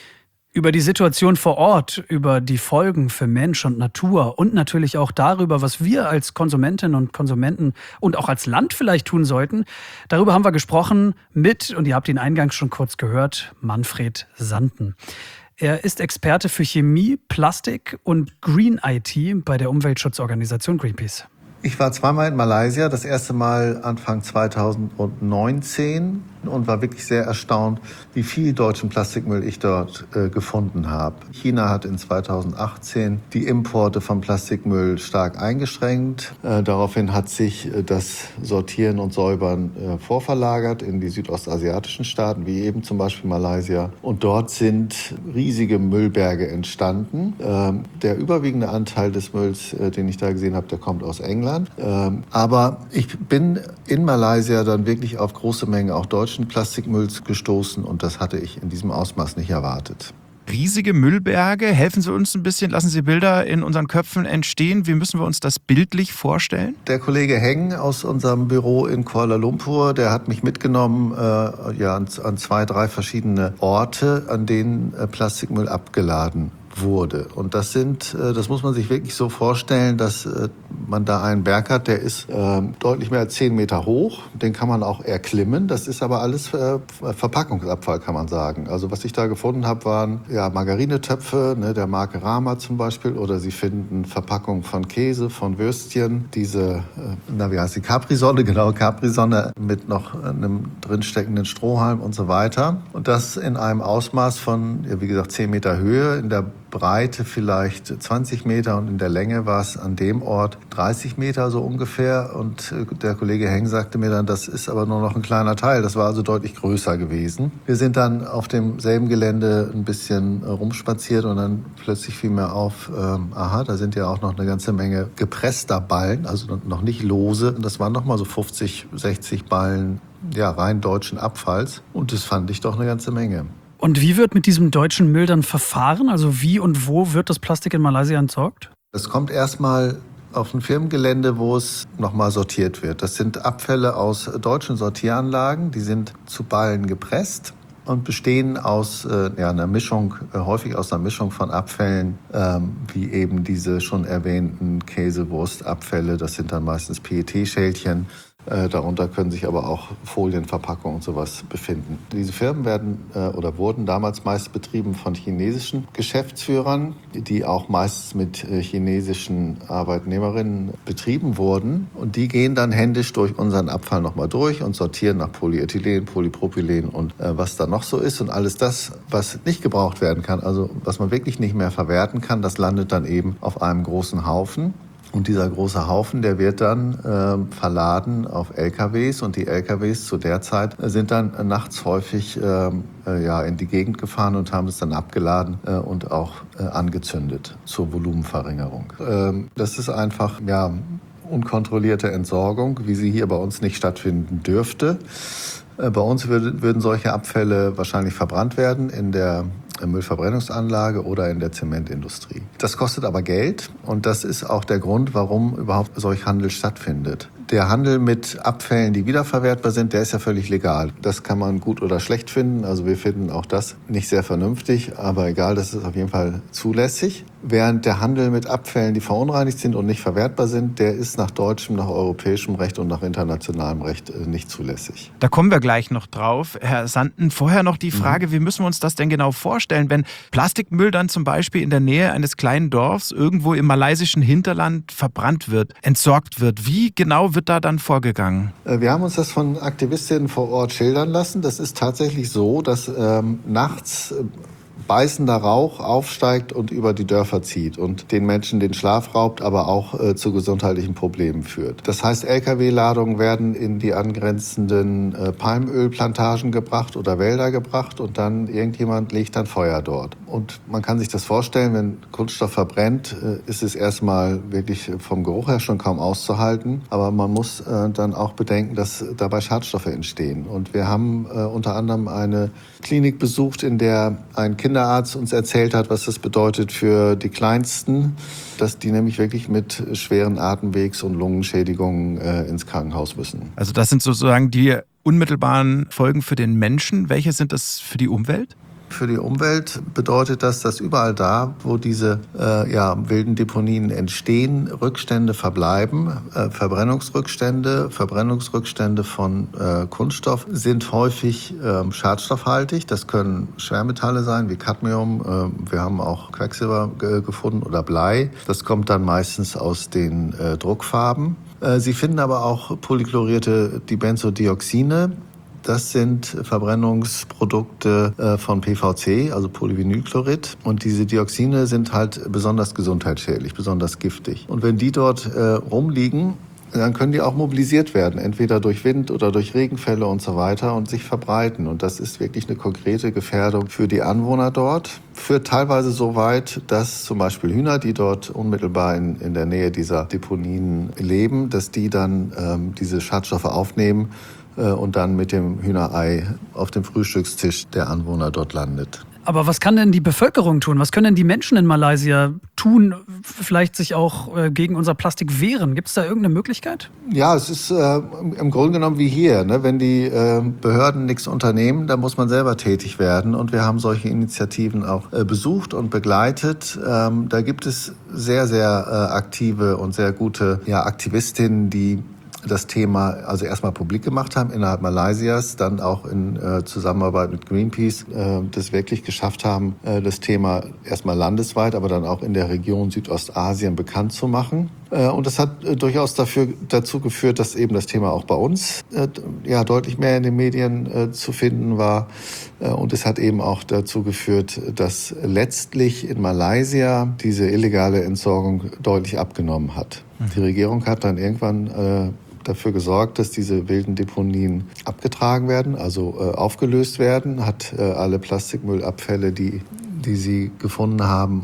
Über die Situation vor Ort, über die Folgen für Mensch und Natur und natürlich auch darüber, was wir als Konsumentinnen und Konsumenten und auch als Land vielleicht tun sollten. Darüber haben wir gesprochen mit, und ihr habt ihn eingangs schon kurz gehört, Manfred Sanden. Er ist Experte für Chemie, Plastik und Green IT bei der Umweltschutzorganisation Greenpeace. Ich war zweimal in Malaysia, das erste Mal Anfang 2019 und war wirklich sehr erstaunt, wie viel deutschen Plastikmüll ich dort gefunden habe. China hat in 2018 die Importe von Plastikmüll stark eingeschränkt. Daraufhin hat sich das Sortieren und Säubern vorverlagert in die südostasiatischen Staaten, wie eben zum Beispiel Malaysia. Und dort sind riesige Müllberge entstanden. Der überwiegende Anteil des Mülls, den ich da gesehen habe, der kommt aus England. Aber ich bin in Malaysia dann wirklich auf große Mengen auch deutschen Plastikmülls gestoßen und das hatte ich in diesem Ausmaß nicht erwartet. Riesige Müllberge, helfen Sie uns ein bisschen, lassen Sie Bilder in unseren Köpfen entstehen. Wie müssen wir uns das bildlich vorstellen? Der Kollege Heng aus unserem Büro in Kuala Lumpur, der hat mich mitgenommen an 2, 3 verschiedene Orte, an denen Plastikmüll abgeladen wurde. Und das muss man sich wirklich so vorstellen, dass man da einen Berg hat, der ist deutlich mehr als 10 Meter hoch. Den kann man auch erklimmen. Das ist aber alles Verpackungsabfall, kann man sagen. Also was ich da gefunden habe, waren Margarinetöpfe, der Marke Rama zum Beispiel. Oder Sie finden Verpackungen von Käse, von Würstchen. Diese, wie heißt die? Capri-Sonne, genau, Capri-Sonne mit noch einem drinsteckenden Strohhalm und so weiter. Und das in einem Ausmaß von, wie gesagt, 10 Meter Höhe, in der Breite vielleicht 20 Meter und in der Länge war es an dem Ort 30 Meter so ungefähr. Und der Kollege Heng sagte mir dann, das ist aber nur noch ein kleiner Teil. Das war also deutlich größer gewesen. Wir sind dann auf demselben Gelände ein bisschen rumspaziert und dann plötzlich fiel mir auf, da sind ja auch noch eine ganze Menge gepresster Ballen, also noch nicht lose. Das waren noch mal so 50, 60 Ballen rein deutschen Abfalls. Und das fand ich doch eine ganze Menge. Und wie wird mit diesem deutschen Müll dann verfahren? Also wie und wo wird das Plastik in Malaysia entsorgt? Es kommt erstmal auf ein Firmengelände, wo es nochmal sortiert wird. Das sind Abfälle aus deutschen Sortieranlagen, die sind zu Ballen gepresst und bestehen aus einer Mischung, häufig aus einer Mischung von Abfällen, wie eben diese schon erwähnten Käse-Wurst-Abfälle. Das sind dann meistens PET-Schälchen. Darunter können sich aber auch Folienverpackungen und sowas befinden. Diese Firmen wurden damals meist betrieben von chinesischen Geschäftsführern, die auch meist mit chinesischen Arbeitnehmerinnen betrieben wurden. Und die gehen dann händisch durch unseren Abfall nochmal durch und sortieren nach Polyethylen, Polypropylen und was da noch so ist. Und alles das, was nicht gebraucht werden kann, also was man wirklich nicht mehr verwerten kann, das landet dann eben auf einem großen Haufen. Und dieser große Haufen, der wird dann verladen auf LKWs und die LKWs zu der Zeit sind dann nachts häufig in die Gegend gefahren und haben es dann abgeladen und auch angezündet zur Volumenverringerung. Das ist einfach unkontrollierte Entsorgung, wie sie hier bei uns nicht stattfinden dürfte. Bei uns würden solche Abfälle wahrscheinlich verbrannt werden in der Müllverbrennungsanlage oder in der Zementindustrie. Das kostet aber Geld und das ist auch der Grund, warum überhaupt solch Handel stattfindet. Der Handel mit Abfällen, die wiederverwertbar sind, der ist ja völlig legal. Das kann man gut oder schlecht finden. Also wir finden auch das nicht sehr vernünftig, aber egal, das ist auf jeden Fall zulässig. Während der Handel mit Abfällen, die verunreinigt sind und nicht verwertbar sind, der ist nach deutschem, nach europäischem Recht und nach internationalem Recht nicht zulässig. Da kommen wir gleich noch drauf. Herr Sanden, vorher noch die Frage, wie müssen wir uns das denn genau vorstellen, wenn Plastikmüll dann zum Beispiel in der Nähe eines kleinen Dorfs irgendwo im malaysischen Hinterland verbrannt wird, entsorgt wird? Wie genau wird da dann vorgegangen? Wir haben uns das von Aktivistinnen vor Ort schildern lassen. Das ist tatsächlich so, dass nachts beißender Rauch aufsteigt und über die Dörfer zieht und den Menschen den Schlaf raubt, aber auch zu gesundheitlichen Problemen führt. Das heißt, Lkw-Ladungen werden in die angrenzenden Palmölplantagen gebracht oder Wälder gebracht und dann irgendjemand legt dann Feuer dort. Und man kann sich das vorstellen, wenn Kunststoff verbrennt, ist es erstmal wirklich vom Geruch her schon kaum auszuhalten. Aber man muss dann auch bedenken, dass dabei Schadstoffe entstehen. Und wir haben unter anderem eine Klinik besucht, in der ein Kinderarzt uns erzählt hat, was das bedeutet für die Kleinsten, dass die nämlich wirklich mit schweren Atemwegs- und Lungenschädigungen ins Krankenhaus müssen. Also das sind sozusagen die unmittelbaren Folgen für den Menschen. Welche sind das für die Umwelt? Für die Umwelt bedeutet das, dass überall da, wo diese wilden Deponien entstehen, Rückstände verbleiben. Verbrennungsrückstände von Kunststoff sind häufig schadstoffhaltig. Das können Schwermetalle sein, wie Cadmium. Wir haben auch Quecksilber gefunden oder Blei. Das kommt dann meistens aus den Druckfarben. Sie finden aber auch polychlorierte Dibenzodioxine. Das sind Verbrennungsprodukte von PVC, also Polyvinylchlorid. Und diese Dioxine sind halt besonders gesundheitsschädlich, besonders giftig. Und wenn die dort rumliegen, dann können die auch mobilisiert werden, entweder durch Wind oder durch Regenfälle und so weiter und sich verbreiten. Und das ist wirklich eine konkrete Gefährdung für die Anwohner dort. Führt teilweise so weit, dass zum Beispiel Hühner, die dort unmittelbar in der Nähe dieser Deponien leben, dass die dann diese Schadstoffe aufnehmen und dann mit dem Hühnerei auf dem Frühstückstisch der Anwohner dort landet. Aber was kann denn die Bevölkerung tun? Was können denn die Menschen in Malaysia tun? Vielleicht sich auch gegen unser Plastik wehren? Gibt es da irgendeine Möglichkeit? Ja, es ist im Grunde genommen wie hier. Ne? Wenn die Behörden nichts unternehmen, dann muss man selber tätig werden. Und wir haben solche Initiativen auch besucht und begleitet. Da gibt es sehr, sehr aktive und sehr gute Aktivistinnen, die das Thema also erstmal publik gemacht haben innerhalb Malaysias, dann auch in Zusammenarbeit mit Greenpeace das wirklich geschafft haben, das Thema erstmal landesweit, aber dann auch in der Region Südostasien bekannt zu machen. Und das hat durchaus dazu geführt, dass eben das Thema auch bei uns deutlich mehr in den Medien zu finden war. Und es hat eben auch dazu geführt, dass letztlich in Malaysia diese illegale Entsorgung deutlich abgenommen hat. Die Regierung hat dann irgendwann dafür gesorgt, dass diese wilden Deponien abgetragen werden, also aufgelöst werden, hat alle Plastikmüllabfälle, die sie gefunden haben,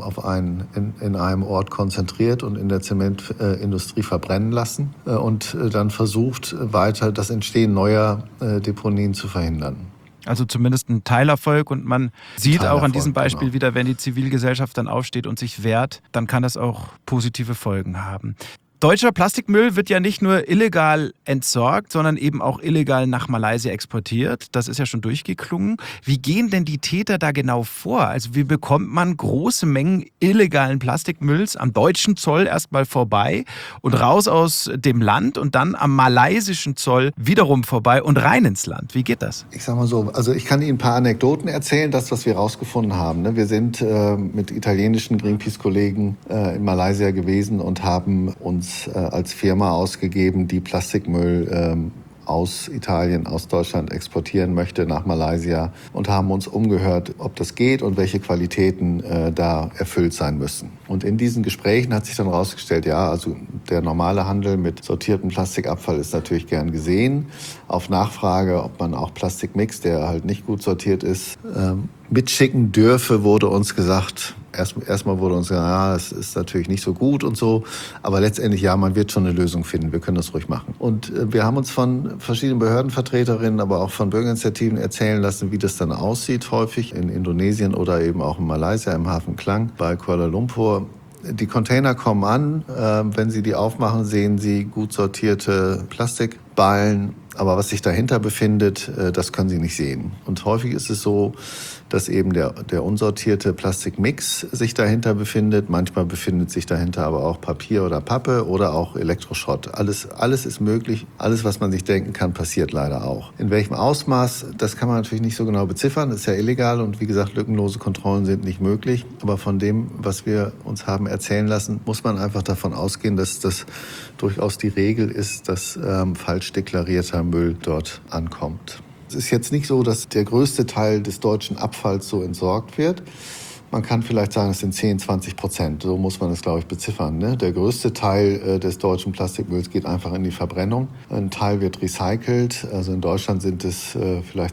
in einem Ort konzentriert und in der Zementindustrie verbrennen lassen und dann versucht, weiter das Entstehen neuer Deponien zu verhindern. Also zumindest ein Teilerfolg, und man sieht auch an diesem Beispiel wieder, wenn die Zivilgesellschaft dann aufsteht und sich wehrt, dann kann das auch positive Folgen haben. Deutscher Plastikmüll wird ja nicht nur illegal entsorgt, sondern eben auch illegal nach Malaysia exportiert. Das ist ja schon durchgeklungen. Wie gehen denn die Täter da genau vor? Also wie bekommt man große Mengen illegalen Plastikmülls am deutschen Zoll erstmal vorbei und raus aus dem Land und dann am malaysischen Zoll wiederum vorbei und rein ins Land? Wie geht das? Ich sag mal so, also ich kann Ihnen ein paar Anekdoten erzählen, das, was wir rausgefunden haben. Wir sind mit italienischen Greenpeace-Kollegen in Malaysia gewesen und haben uns als Firma ausgegeben, die Plastikmüll aus Italien, aus Deutschland exportieren möchte nach Malaysia, und haben uns umgehört, ob das geht und welche Qualitäten da erfüllt sein müssen. Und in diesen Gesprächen hat sich dann herausgestellt, also der normale Handel mit sortiertem Plastikabfall ist natürlich gern gesehen. Auf Nachfrage, ob man auch Plastikmix, der halt nicht gut sortiert ist, mitschicken dürfe, wurde uns gesagt, erstmal wurde uns gesagt, das ist natürlich nicht so gut und so, aber letztendlich man wird schon eine Lösung finden, wir können das ruhig machen. Und wir haben uns von verschiedenen Behördenvertreterinnen, aber auch von Bürgerinitiativen erzählen lassen, wie das dann aussieht, häufig in Indonesien oder eben auch in Malaysia im Hafen Klang bei Kuala Lumpur. Die Container kommen an, wenn Sie die aufmachen, sehen Sie gut sortierte Plastikballen, aber was sich dahinter befindet, das können Sie nicht sehen. Und häufig ist es so, dass eben der unsortierte Plastikmix sich dahinter befindet. Manchmal befindet sich dahinter aber auch Papier oder Pappe oder auch Elektroschrott. Alles ist möglich. Alles, was man sich denken kann, passiert leider auch. In welchem Ausmaß, das kann man natürlich nicht so genau beziffern. Das ist ja illegal und wie gesagt, lückenlose Kontrollen sind nicht möglich. Aber von dem, was wir uns haben erzählen lassen, muss man einfach davon ausgehen, dass das durchaus die Regel ist, dass falsch deklarierter Müll dort ankommt. Es ist jetzt nicht so, dass der größte Teil des deutschen Abfalls so entsorgt wird. Man kann vielleicht sagen, es sind 10-20%. So muss man es, glaube ich, beziffern. Ne? Der größte Teil des deutschen Plastikmülls geht einfach in die Verbrennung. Ein Teil wird recycelt. Also in Deutschland sind es vielleicht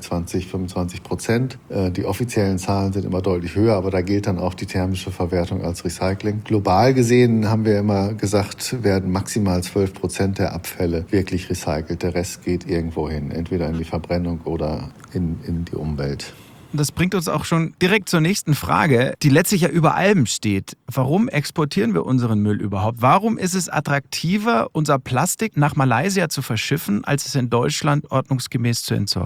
20-25%. Die offiziellen Zahlen sind immer deutlich höher, aber da gilt dann auch die thermische Verwertung als Recycling. Global gesehen haben wir immer gesagt, werden maximal 12% der Abfälle wirklich recycelt. Der Rest geht irgendwo hin, entweder in die Verbrennung oder in die Umwelt. Das bringt uns auch schon direkt zur nächsten Frage, die letztlich ja über allem steht. Warum exportieren wir unseren Müll überhaupt? Warum ist es attraktiver, unser Plastik nach Malaysia zu verschiffen, als es in Deutschland ordnungsgemäß zu entsorgen?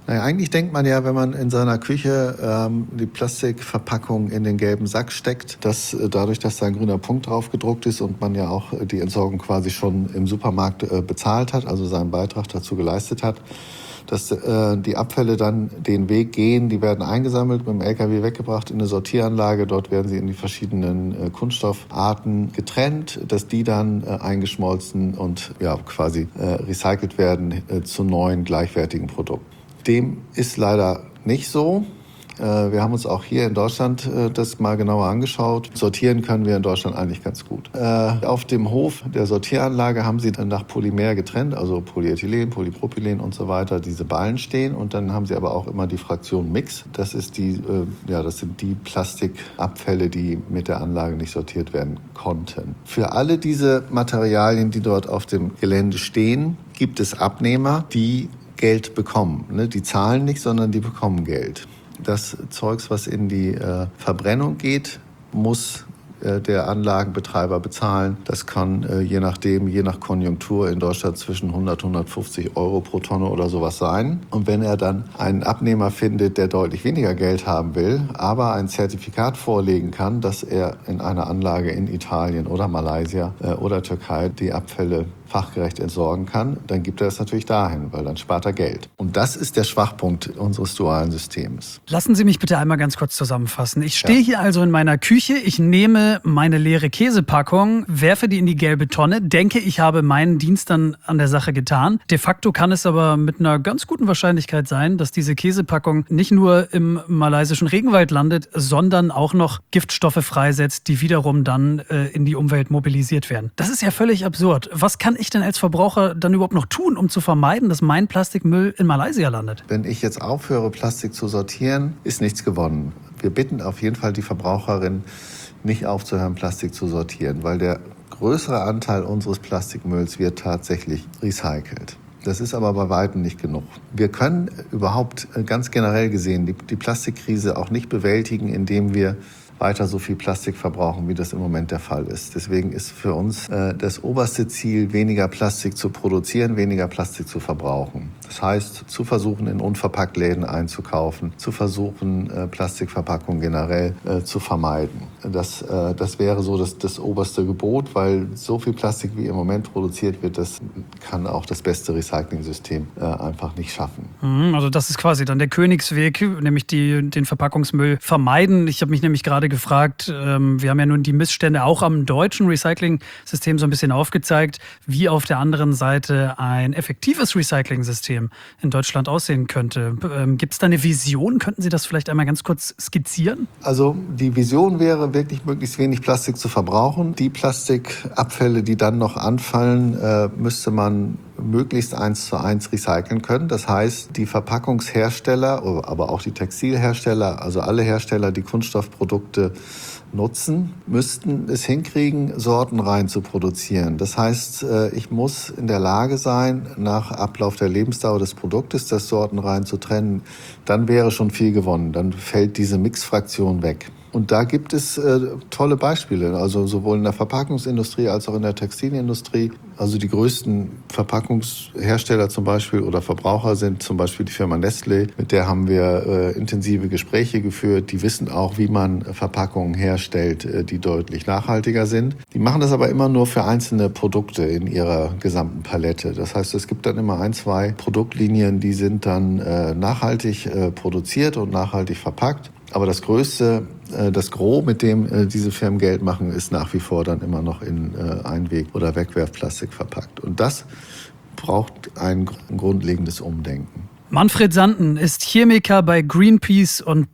Naja, eigentlich denkt man ja, wenn man in seiner Küche die Plastikverpackung in den gelben Sack steckt, dass dadurch, dass da ein grüner Punkt drauf gedruckt ist und man ja auch die Entsorgung quasi schon im Supermarkt bezahlt hat, also seinen Beitrag dazu geleistet hat, dass die Abfälle dann den Weg gehen, die werden eingesammelt, mit dem LKW weggebracht in eine Sortieranlage, dort werden sie in die verschiedenen Kunststoffarten getrennt, dass die dann eingeschmolzen und ja quasi recycelt werden zu neuen gleichwertigen Produkten. Dem ist leider nicht so. Wir haben uns auch hier in Deutschland das mal genauer angeschaut. Sortieren können wir in Deutschland eigentlich ganz gut. Auf dem Hof der Sortieranlage haben sie dann nach Polymer getrennt, also Polyethylen, Polypropylen und so weiter, diese Ballen stehen. Und dann haben sie aber auch immer die Fraktion Mix. Das ist das sind die Plastikabfälle, die mit der Anlage nicht sortiert werden konnten. Für alle diese Materialien, die dort auf dem Gelände stehen, gibt es Abnehmer, die Geld bekommen. Die zahlen nicht, sondern die bekommen Geld. Das Zeugs, was in die Verbrennung geht, muss der Anlagenbetreiber bezahlen. Das kann je nach Konjunktur in Deutschland zwischen 100 und 150 Euro pro Tonne oder sowas sein. Und wenn er dann einen Abnehmer findet, der deutlich weniger Geld haben will, aber ein Zertifikat vorlegen kann, dass er in einer Anlage in Italien oder Malaysia oder Türkei die Abfälle fachgerecht entsorgen kann, dann gibt er es natürlich dahin, weil dann spart er Geld. Und das ist der Schwachpunkt unseres dualen Systems. Lassen Sie mich bitte einmal ganz kurz zusammenfassen. Ich stehe hier also in meiner Küche, ich nehme meine leere Käsepackung, werfe die in die gelbe Tonne, denke, ich habe meinen Dienst dann an der Sache getan. De facto kann es aber mit einer ganz guten Wahrscheinlichkeit sein, dass diese Käsepackung nicht nur im malaysischen Regenwald landet, sondern auch noch Giftstoffe freisetzt, die wiederum dann in die Umwelt mobilisiert werden. Das ist ja völlig absurd. Was kann ich denn als Verbraucher dann überhaupt noch tun, um zu vermeiden, dass mein Plastikmüll in Malaysia landet? Wenn ich jetzt aufhöre, Plastik zu sortieren, ist nichts gewonnen. Wir bitten auf jeden Fall die Verbraucherin, nicht aufzuhören, Plastik zu sortieren, weil der größere Anteil unseres Plastikmülls wird tatsächlich recycelt. Das ist aber bei weitem nicht genug. Wir können überhaupt ganz generell gesehen die Plastikkrise auch nicht bewältigen, indem wir weiter so viel Plastik verbrauchen, wie das im Moment der Fall ist. Deswegen ist für uns das oberste Ziel, weniger Plastik zu produzieren, weniger Plastik zu verbrauchen. Das heißt, zu versuchen, in Unverpacktläden einzukaufen, zu versuchen, Plastikverpackungen generell zu vermeiden. Das wäre so das oberste Gebot, weil so viel Plastik, wie im Moment produziert wird, das kann auch das beste Recycling-System einfach nicht schaffen. Also das ist quasi dann der Königsweg, nämlich den Verpackungsmüll vermeiden. Ich habe mich nämlich gerade gefragt, wir haben ja nun die Missstände auch am deutschen Recycling-System so ein bisschen aufgezeigt, wie auf der anderen Seite ein effektives Recycling-System in Deutschland aussehen könnte. Gibt es da eine Vision? Könnten Sie das vielleicht einmal ganz kurz skizzieren? Also die Vision wäre wirklich, möglichst wenig Plastik zu verbrauchen. Die Plastikabfälle, die dann noch anfallen, müsste man möglichst 1:1 recyceln können. Das heißt, die Verpackungshersteller, aber auch die Textilhersteller, also alle Hersteller, die Kunststoffprodukte nutzen, müssten es hinkriegen, sortenrein zu produzieren. Das heißt, ich muss in der Lage sein, nach Ablauf der Lebensdauer des Produktes das sortenrein zu trennen. Dann wäre schon viel gewonnen. Dann fällt diese Mixfraktion weg. Und da gibt es tolle Beispiele, also sowohl in der Verpackungsindustrie als auch in der Textilindustrie. Also die größten Verpackungshersteller zum Beispiel oder Verbraucher sind zum Beispiel die Firma Nestlé. Mit der haben wir intensive Gespräche geführt. Die wissen auch, wie man Verpackungen herstellt, die deutlich nachhaltiger sind. Die machen das aber immer nur für einzelne Produkte in ihrer gesamten Palette. Das heißt, es gibt dann immer 1-2 Produktlinien, die sind dann nachhaltig produziert und nachhaltig verpackt. Aber das Größte, das Gros, mit dem diese Firmen Geld machen, ist nach wie vor dann immer noch in Einweg- oder Wegwerfplastik verpackt. Und das braucht ein grundlegendes Umdenken. Manfred Sanden ist Chemiker bei Greenpeace und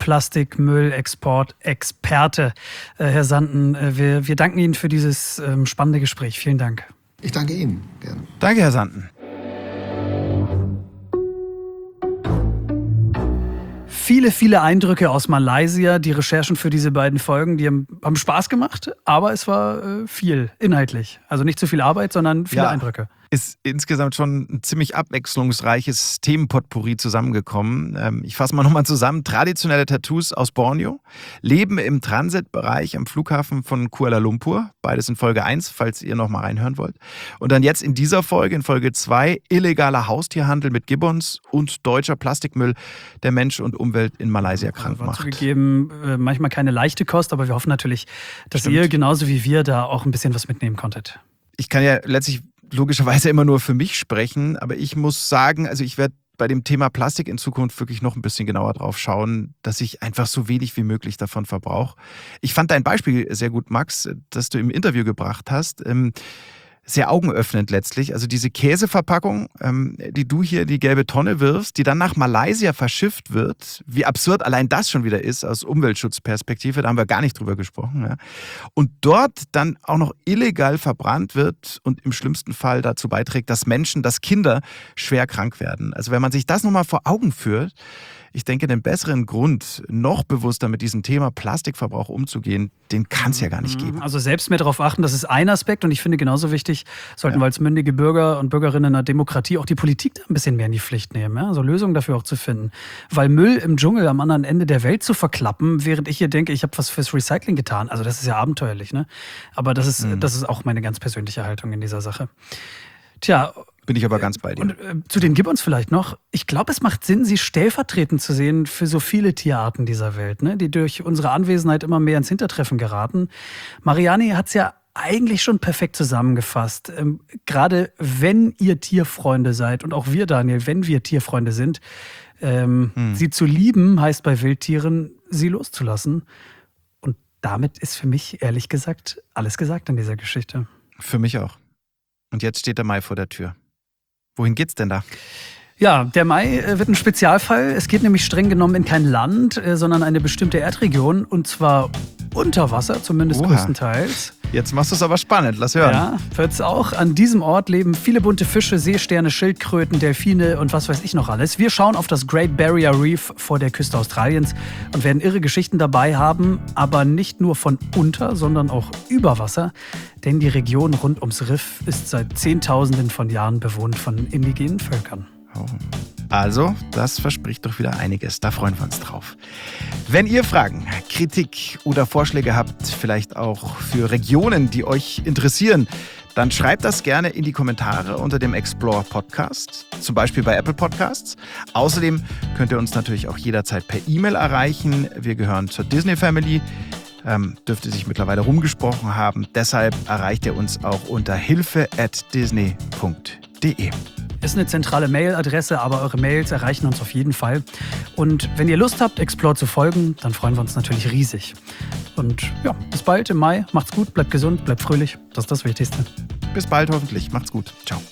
Plastikmüllexport-Experte. Herr Sanden, wir danken Ihnen für dieses spannende Gespräch. Vielen Dank. Ich danke Ihnen. Gerne. Danke, Herr Sanden. Viele Eindrücke aus Malaysia. Die Recherchen für diese beiden Folgen, die haben Spaß gemacht, aber es war viel inhaltlich. Also nicht zu viel Arbeit, sondern viele Eindrücke. ist insgesamt schon ein ziemlich abwechslungsreiches Themenpotpourri zusammengekommen. Ich fasse mal nochmal zusammen. Traditionelle Tattoos aus Borneo, Leben im Transitbereich am Flughafen von Kuala Lumpur, beides in Folge 1, falls ihr nochmal reinhören wollt. Und dann jetzt in dieser Folge, in Folge 2, illegaler Haustierhandel mit Gibbons und deutscher Plastikmüll, der Mensch und Umwelt in Malaysia krank macht. Zugegeben, manchmal keine leichte Kost, aber wir hoffen natürlich, dass ihr genauso wie wir da auch ein bisschen was mitnehmen konntet. Ich kann ja letztlich logischerweise immer nur für mich sprechen, aber ich muss sagen, also ich werde bei dem Thema Plastik in Zukunft wirklich noch ein bisschen genauer drauf schauen, dass ich einfach so wenig wie möglich davon verbrauche. Ich fand dein Beispiel sehr gut, Max, das du im Interview gebracht hast. Sehr augenöffnend letztlich. Also diese Käseverpackung, die du hier in die gelbe Tonne wirfst, die dann nach Malaysia verschifft wird, wie absurd allein das schon wieder ist aus Umweltschutzperspektive, da haben wir gar nicht drüber gesprochen. Ja. Und dort dann auch noch illegal verbrannt wird und im schlimmsten Fall dazu beiträgt, dass Menschen, dass Kinder schwer krank werden. Also wenn man sich das nochmal vor Augen führt, ich denke, den besseren Grund, noch bewusster mit diesem Thema Plastikverbrauch umzugehen, den kann es ja gar nicht geben. Also selbst mehr darauf achten, das ist ein Aspekt. Und ich finde genauso wichtig, sollten wir als mündige Bürger und Bürgerinnen in einer Demokratie auch die Politik da ein bisschen mehr in die Pflicht nehmen. Ja? Also Lösungen dafür auch zu finden. Weil Müll im Dschungel am anderen Ende der Welt zu verklappen, während ich hier denke, ich habe was fürs Recycling getan. Also das ist ja abenteuerlich. Ne? Aber das ist auch meine ganz persönliche Haltung in dieser Sache. Tja, bin ich aber ganz bei dir. Und zu den Gibbons vielleicht noch. Ich glaube, es macht Sinn, sie stellvertretend zu sehen für so viele Tierarten dieser Welt, ne, die durch unsere Anwesenheit immer mehr ins Hintertreffen geraten. Mariani hat es ja eigentlich schon perfekt zusammengefasst. Gerade wenn ihr Tierfreunde seid und auch wir, Daniel, wenn wir Tierfreunde sind, sie zu lieben, heißt bei Wildtieren, sie loszulassen. Und damit ist für mich, ehrlich gesagt, alles gesagt in dieser Geschichte. Für mich auch. Und jetzt steht der Mai vor der Tür. Wohin geht's denn da? Ja, der Mai wird ein Spezialfall. Es geht nämlich streng genommen in kein Land, sondern eine bestimmte Erdregion. Und zwar unter Wasser, zumindest größtenteils. Jetzt machst du es aber spannend, lass hören. Ja, wird's auch. An diesem Ort leben viele bunte Fische, Seesterne, Schildkröten, Delfine und was weiß ich noch alles. Wir schauen auf das Great Barrier Reef vor der Küste Australiens und werden irre Geschichten dabei haben, aber nicht nur von unter, sondern auch über Wasser. Denn die Region rund ums Riff ist seit Zehntausenden von Jahren bewohnt von indigenen Völkern. Oh. Also, das verspricht doch wieder einiges. Da freuen wir uns drauf. Wenn ihr Fragen, Kritik oder Vorschläge habt, vielleicht auch für Regionen, die euch interessieren, dann schreibt das gerne in die Kommentare unter dem Explore Podcast, zum Beispiel bei Apple Podcasts. Außerdem könnt ihr uns natürlich auch jederzeit per E-Mail erreichen. Wir gehören zur Disney Family. Dürfte sich mittlerweile rumgesprochen haben. Deshalb erreicht ihr uns auch unter hilfe@disney.de. Ist eine zentrale Mailadresse, aber eure Mails erreichen uns auf jeden Fall. Und wenn ihr Lust habt, Explore zu folgen, dann freuen wir uns natürlich riesig. Und ja, bis bald im Mai. Macht's gut, bleibt gesund, bleibt fröhlich. Das ist das Wichtigste. Bis bald hoffentlich. Macht's gut. Ciao.